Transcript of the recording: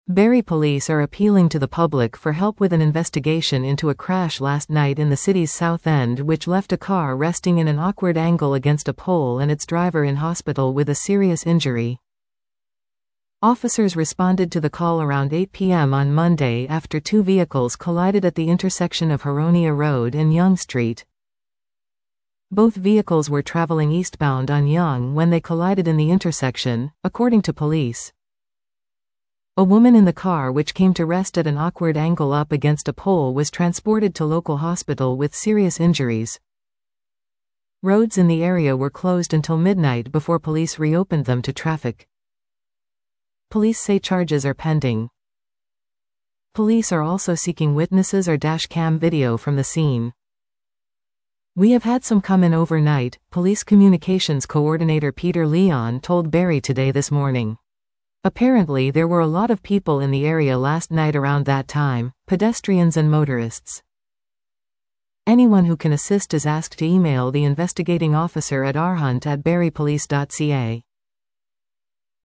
Barrie police are appealing to the public for help with an investigation into a crash last night in the city's South End which left a car resting in an awkward angle against a pole and its driver in hospital with a serious injury. Officers responded to the call around 8 p.m. on Monday after two vehicles collided at the intersection of Huronia Road and Yonge Street. Both vehicles were traveling eastbound on Yonge when they collided in the intersection, according to police. A woman in the car which came to rest at an awkward angle up against a pole was transported to local hospital with serious injuries. Roads in the area were closed until midnight before police reopened them to traffic. Police say charges are pending. Police are also seeking witnesses or dash-cam video from the scene. "We have had some come in overnight," Police Communications Coordinator Peter Leon told Barrie Today this morning. "Apparently there were a lot of people in the area last night around that time, pedestrians and motorists. Anyone who can assist is asked to email the investigating officer at rhunt@barriepolice.ca.